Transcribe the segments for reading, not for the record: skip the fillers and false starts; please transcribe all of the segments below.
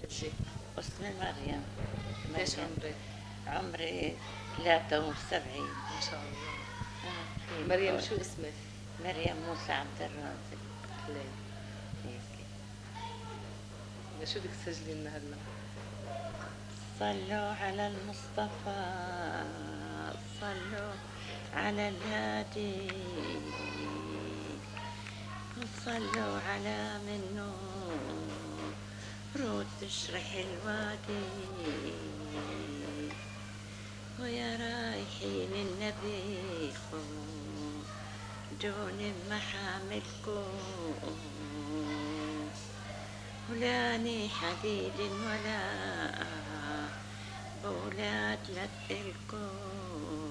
تحجي؟ اسمي مريم. قديش مريم. عمرك؟ عمري 73. ما شاء الله. في مريم بقول شو اسمك؟ مريم موسى عبد الرازق. أهلين. هيك. شو بدك تسجلي لنا هلا؟ صلوا على المصطفى، صلوا على الهادي، وصلوا على منه رود تشرح الوادي، ويا رايحين النبي خذوني بمحاملكم، ولاني حديد ولا بولاد لتلكم،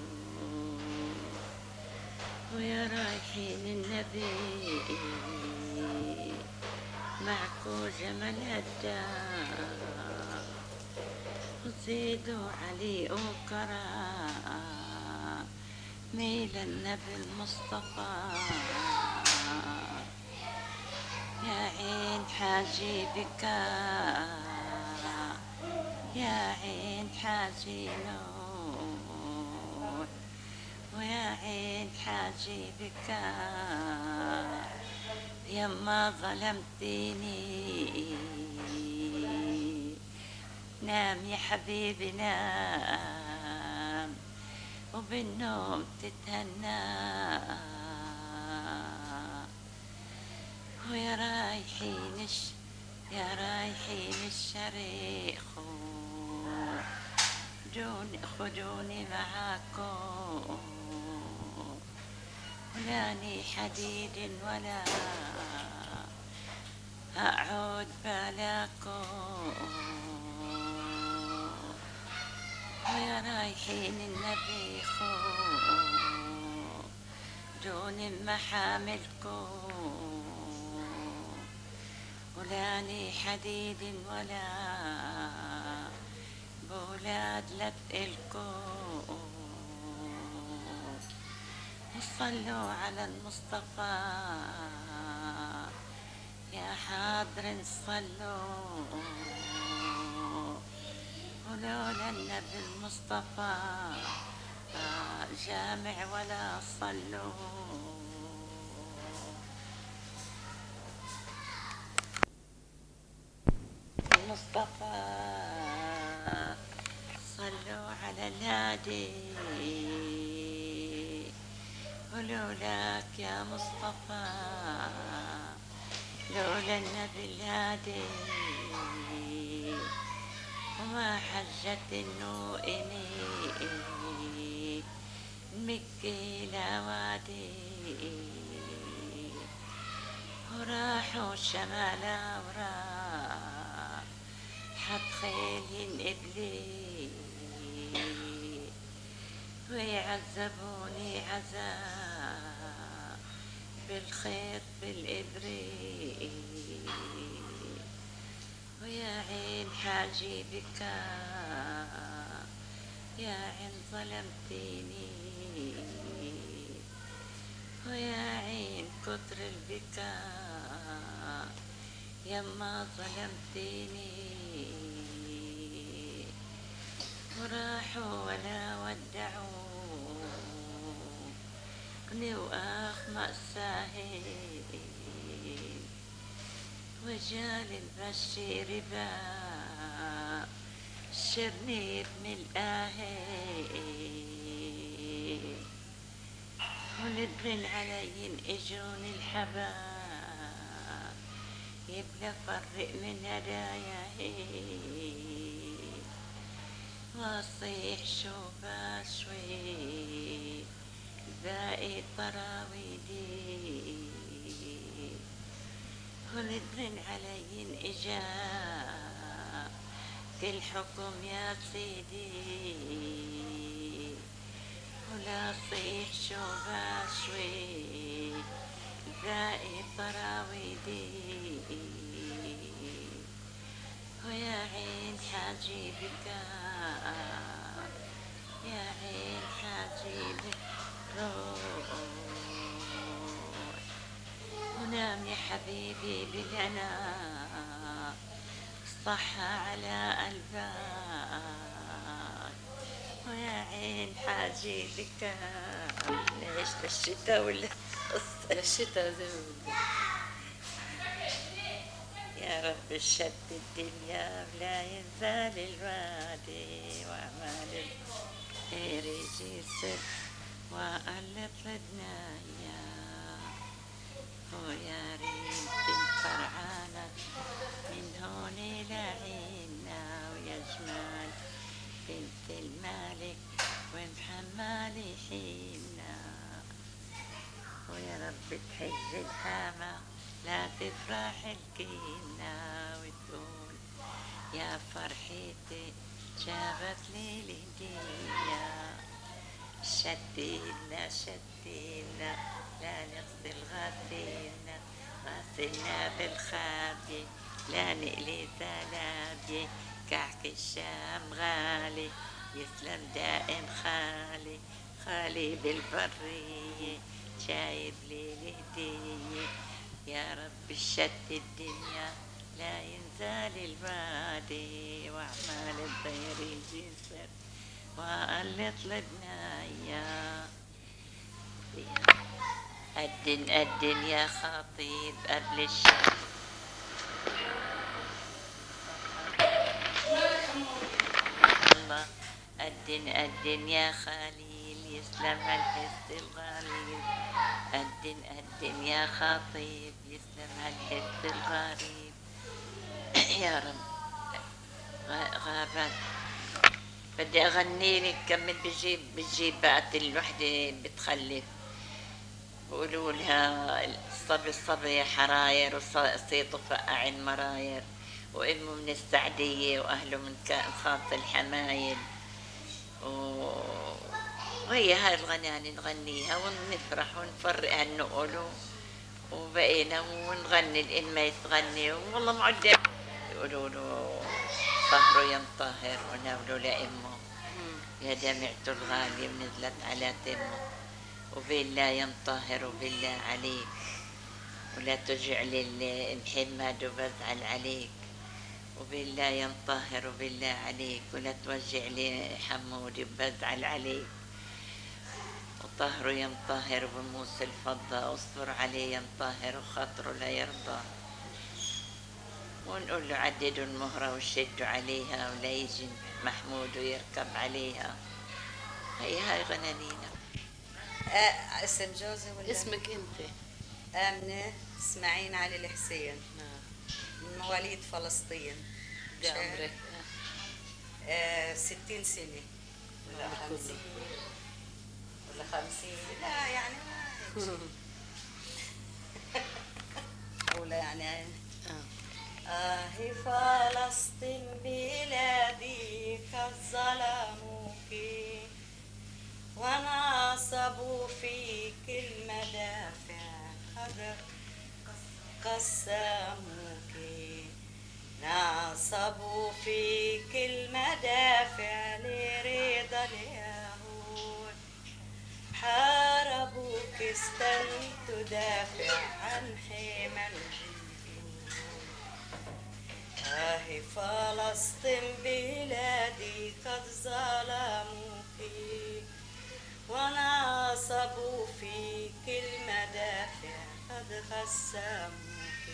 ويا رايحين النبي معكو جمل هدام، وزيدوا علي وكرا ميل النبي المصطفى، يا عين حاجي بكا، يا عين حاجي نوح، ويا عين حاجي بكا، يما ظلمتيني، نام يا حبيبي نام، وبالنوم تتهنى، ويا رايحين يا رايحين الشريق خدوني معاكم، ولاني حديد ولا أعود بلاكم، ويا رايحين النبي خدوني بمحاملكم، ولاني حديد ولا بولاد لتقلكم، وصلوا على المصطفى يا حاضر صلوا، ولولا النبي المصطفى جامع ولا صلوا. المصطفى صلوا على الهادي، ولولاك يا مصطفى لولا النبي الهادي وما حجت النوئني مكي لا وادي، وراحوا شمال وراح حط خيل ينقبلي، ويعذبوني عذاب بالخيط بالإبري، ويا عين حاجي بكا، يا عين ظلمتيني، ويا عين كتر البكاء يما ظلمتيني، وراحوا ولا ودعوني وآخ مأساهين، وجال البشير باع شرني ابن الآهين، وندرن علي اجوني الحباب يبلا فرق من هداياهي، واصيح شو باشوي باقي طراويدي، وندرن علي اجا الحكم يا سيدي، ولا صيح شو باشوي باقي طراويدي، ويا عين حاجي بكا، يا عين حاجي بروح، ونام يا حبيبي بالهنا صح على قلبك ويا عين حاجي بك. ليش للشتاء ولا للشتاء زي ما بدك. يا رب الشد الدنيا ولا ينزل الوادي وأعمال الخير يجسر وقلت لدنايا. ويا ريت فرعانة من هون لعينا ويا جمال بنت المالك ومحمالي حينا. ويا رب تحج الحامة لا تفرح الكينا وتقول يا فرحتي جابت لي الهدية. شدينا شدينا لا نغسل غسلنا غسلنا بالخابية لا نقلي زلابية. كعك الشام غالي يسلم دائم خالي خالي بالبرية جايب لي الهدية. يا رب الشت الدنيا لا ينزل الوادي وأعمال الطير يجسر وقلت لبنايا. أدن أدن يا خطيب قبل الشت الله. أدن أدن يا خليل يسلم هالحس الغليل. أدن أدن يا خطيب يسلم هالحس الغريب. يا رب غابت بدي أغني لك كمل بتجيب بعد الوحدة بتخلف بقولوا لها الصبي حراير وصيته فقع المراير وأمه من السعدية وأهله من خاص الحمايل. وهي هاي الغناني نغنيها ونفرح ونفرق هالنقل وبقينا ونغني الإنمة تغني والله معدة يقولوا له طهره ينطهر وناولوا لأمه يا دمعته الغالية ونزلت على تمه. وبالله ينطهر وبالله عليك ولا تجعل محمد وبزعل عليك. وبالله ينطهر وبالله عليك ولا توجع لي حمود وبزعل عليك. وطهره ينطهر بموس الفضة اصبر عليه ينطهر وخاطره لا يرضى. ونقول له عددوا المهرة وشدوا عليها ولا يجي محمود ويركب عليها. هاي غنانينا. اسم جوزي ولا اسمك انت؟ آمنة اسماعيل علي الحسين من مواليد فلسطين. قد عمرك؟ 60 سنة ولا عمرك 50 كله. ولا 50 لا يعني ما ولا يعني هي فلسطين بلادي كالظلموك ونصبوا فيك المدافع قد قسموك. نصبوا فيك المدافع لرضا اليهود حاربوك تدافع عن حمى الجنود. هي فلسطين بلادي قد ظلموك ونصبوا فيك المدافع قد قسموك.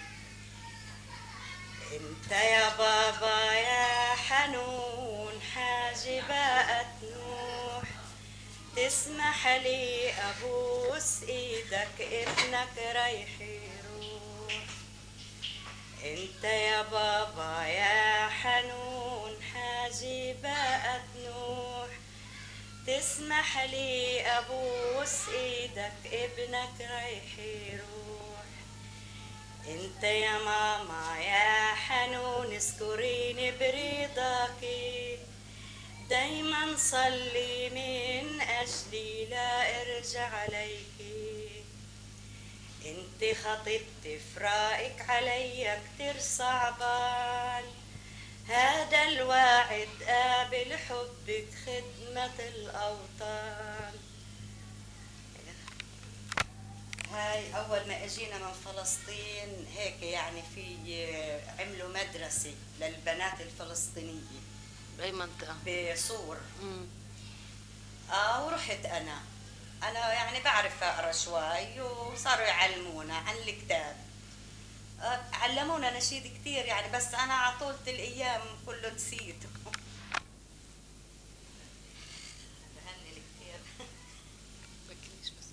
انت يا بابا يا حنون حاجبات نوح تسمح لي ابوس ايدك ابنك رايح يروح. انت يا بابا يا حنون حاجبات نوح تسمح لي ابوس ايدك ابنك رايح يروح. انت يا ماما يا حنون اذكريني برضاكي دايما صلي من اجلي لا ارجع عليكي. انت خطيبتي فراقك عليا كتير صعبان هذا الواعد قابل حبك خدمة الأوطان. هاي أول ما أجينا من فلسطين هيك يعني في عملوا مدرسة للبنات الفلسطينية بأي منطقة؟ بصور. مم. ورحت أنا يعني بعرف أقرأ شوي وصاروا يعلمونا عن الكتاب. علمونا نشيد كتير يعني، بس أنا عطولة الأيام كله نسيته. بهني كتير. بكريش بس.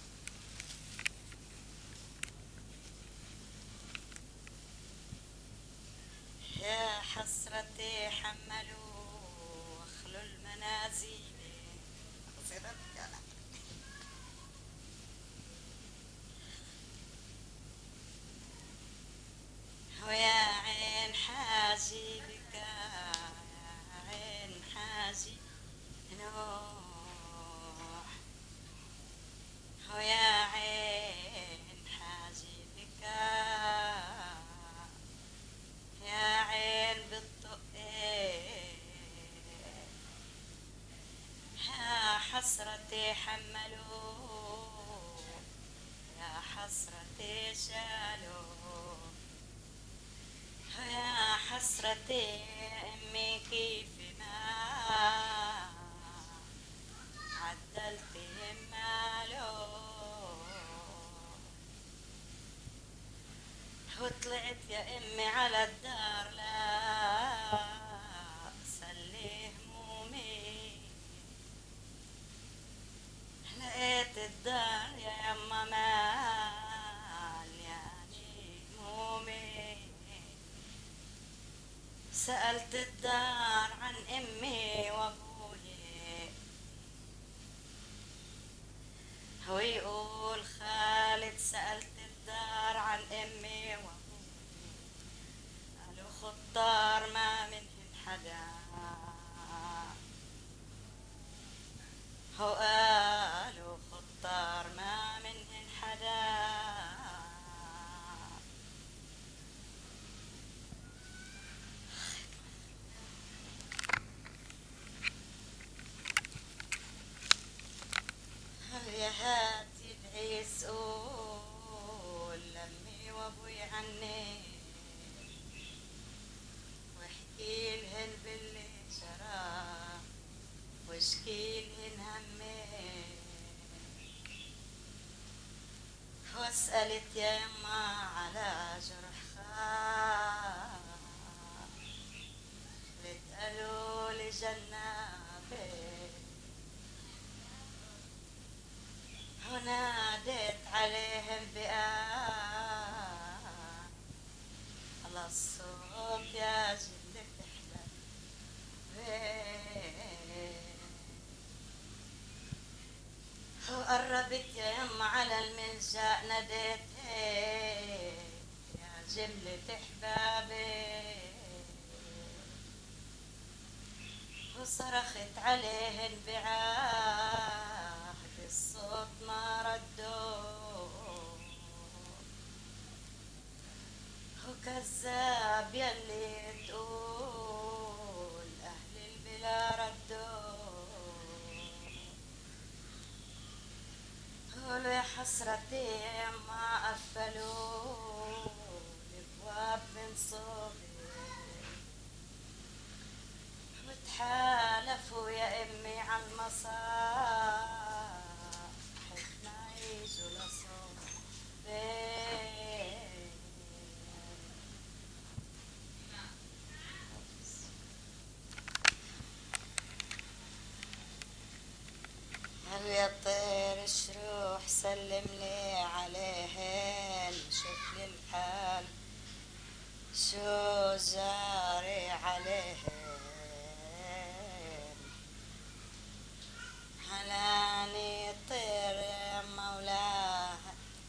يا حسرتي حملوا واخلوا المنازل. ويا عين حاجي بك يا عين حاجي نوح. ويا عين حاجي بك يا عين بالطقين. يا حسرتي حملوا يا حسرتي شالوا. يا حسرتي أمي كيف ما عدلتهم ماله. وطلعت يا أمي على الدار لا سلي همومي. لقيت الدار يا يما مليانة همومي. سألت الدار عن أمي وأبوي، هو يقول خالد سألت الدار عن أمي وأبوي. قالوا خطار ما منهن حدا، هو قالوا خطار ما منهن حدا. يا هاتي العيس قول لأمي وأبوي عني، واحكي لهن باللي جرى واشكي لهن همي. واسألت يا يما على جرح خال، قالوا لي جنابي. وناديت عليهم بآه على الصوت يا جلة تحلى. وقربت يا يما على الملجأ ناديت يا جملة احبابي. وصرخت عليهن بعهد الصوت ما ردوا. وكذاب يلي تقول أهل البلا ردوا. قولوا يا حسرتي ما قفلوا الابواب من صوبي. وتحالفوا يا امي على المصاح نعيشوا لصوبي. هل يا طير شروح سلم لي عليهن، شوف لي الحال شو جاري عليهن. هلاني طير يا مولاه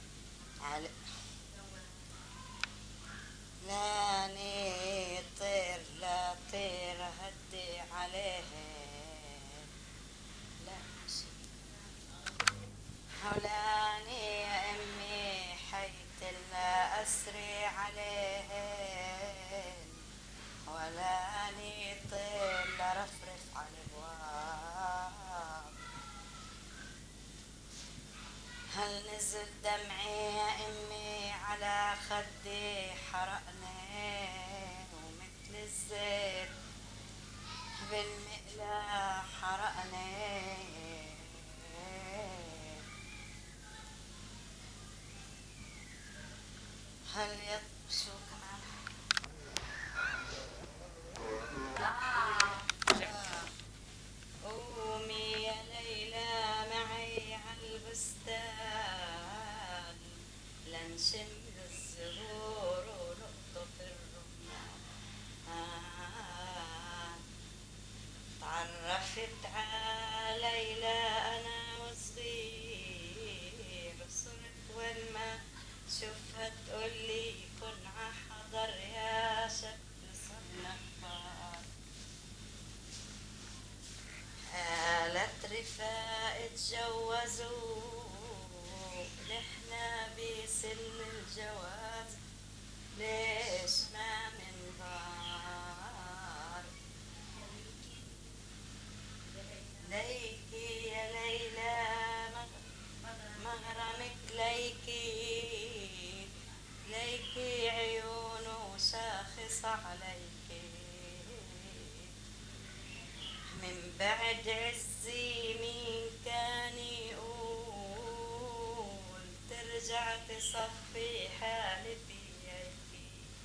لاني طير لا طير هدي عليهن. لا حولاني يا أمي حيث لا أسري عليهن، ولاني طير لرفرف على الأبواب. هل نزل دمعي يا امي على خدي حرقني ومثل الزيت بالمقلاة حرقني. هل شو كمان قومي يا ليلى معي عالبستان لنشم الزهور ونقطف الرمان. تعرفت على ليلى أنا وصغير صرت وين ما شوفها تقولي كن عحضر يا شكل صرنا كبار. قالت رفاق اتجوزوا نحنا بسن الجواز ليش ما منبار. ليكي يا ليلى مغرمك ليكي ليكي عيونه شاخص عليكي من بعد عزي مين كان يقول ترجع تصفي حالي بيدي.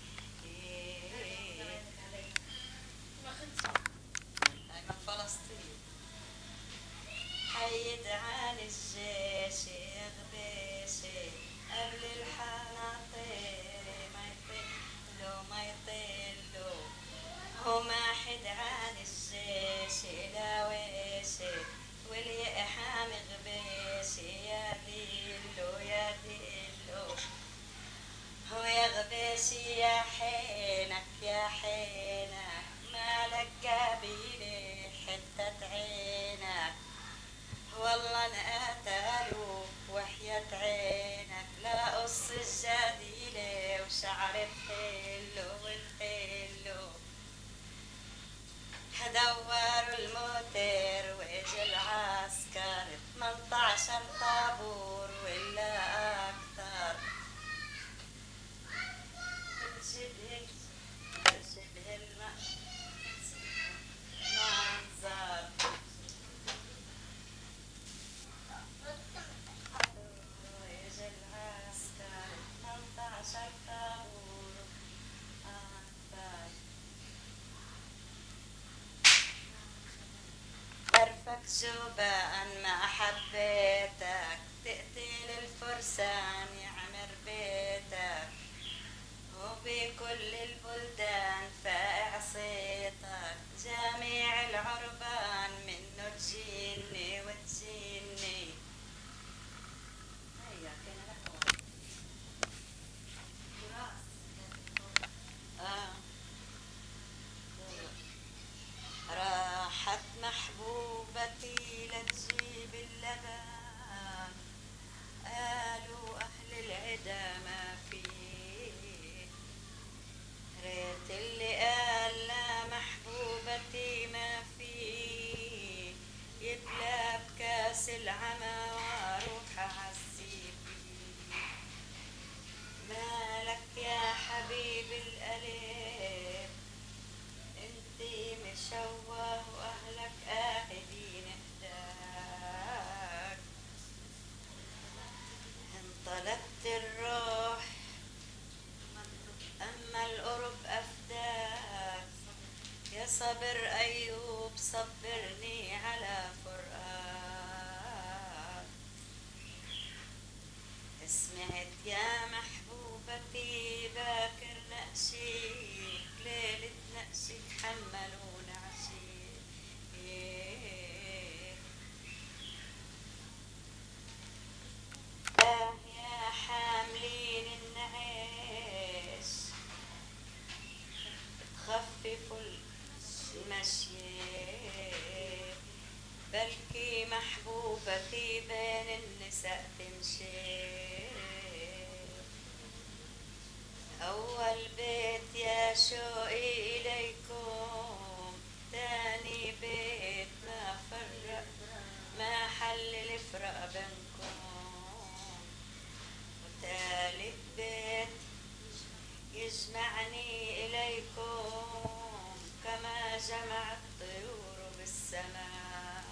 هاي من فلسطين. حيد عن الجيش يغبيشي قبل الحناطير ما يطلوا ما يطلوا وما حد عن الجيش لا ويشي واليقحام غبيشي يا ديلو يا ديلو ويا غبيشي يا حينك يا حينك مالك قابيلي حتة عينك والله انقتلوا وحياة عينك لا قص الجديلة وشعر بحلو وتحلو دوروا الموتر واجى العسكر 18 طابور ولا اكتر. شبه المنظر واجى العسكر 18 طابور اكتر. عرفك شوبان ما حبيتك تقتل الفرسان يعمر بيتك وبكل البلدان فائع صيتك جميع العربان منه تجيني وتجيني. هيا كان راحت محبوبتي لتجيب اللبن قالوا أهل العدا ما فيه ريت اللي قال لا محبوبتي ما فيه يبلى بكاس العمى واروح أعزيه. مالك يا حبيب القلب انتي مشوه واهلك قاعدين اهداك. انطلقت الروح اما القرب افداك. يا صبر ايوب صبرني على فراقك. سمعت يا محبوبتي باكر نقشيك ليلة نقشك حملون عشيك. يا حاملين النعيش تخففوا المشي بلكي محبوبتي بين النساء تمشي. أول بيت يا شوقي إليكم تاني بيت ما فرق ما حل الفرق بينكم. ثالث بيت يجمعني إليكم كما جمع الطيور بالسماء.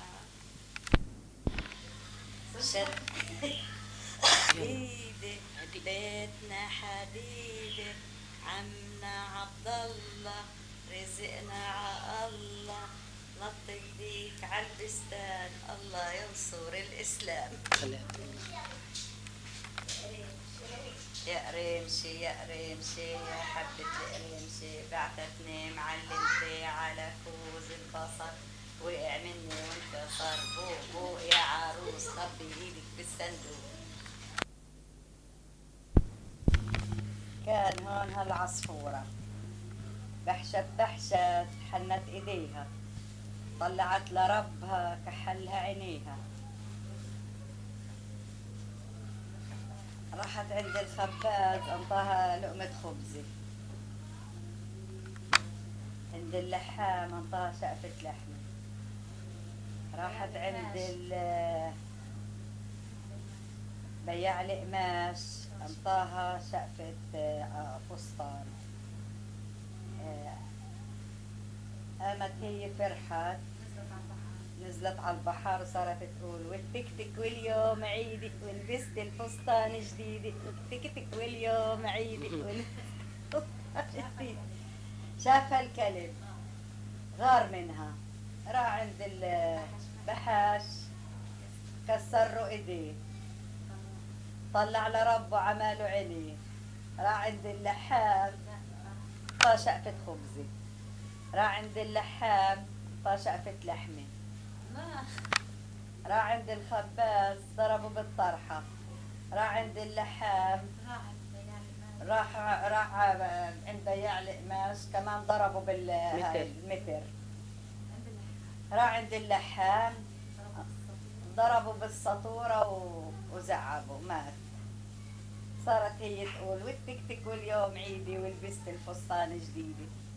حديدة بيتنا حديدة عمنا عبد الله رزقنا ع الله لط ايديك عالبستان الله ينصر الإسلام. يا قريمشي يا قريمشي يا حبة القريمشي بعتتني معلمتي على كوز البصر وقع مني وانكسر بوق بوق يا عروس خبي ايدك بالصندوق. كان هون هالعصفورة بحشت بحشت حنت ايديها طلعت لربها كحلها عينيها راحت عند الخباز انطاها لقمة خبزة عند اللحام انطاها شقفة لحمة راحت عند بياع القماش انطاها شقفة فستان. قامت هي فرحت نزلت على البحر صارت تقول والتكتك واليوم عيدك ولبست الفستان جديدة والتكتك واليوم عيدك ولبست جديد. شافها الكلب غار منها راح عند البحاش كسر له ايديه طلع لربه عماله عينيه راح عند اللحام طا شقفة خبزة راح عند اللحام طا شقفة لحمة راح عند الخباز ضربه بالطرحة راح عند اللحام راح عند بياع القماش كمان ضربه بالمتر راح عند اللحام ضربه بالسطورة وزعبه مات. صارت هي تقول والتكتك واليوم عيدي ولبست الفستان جديدة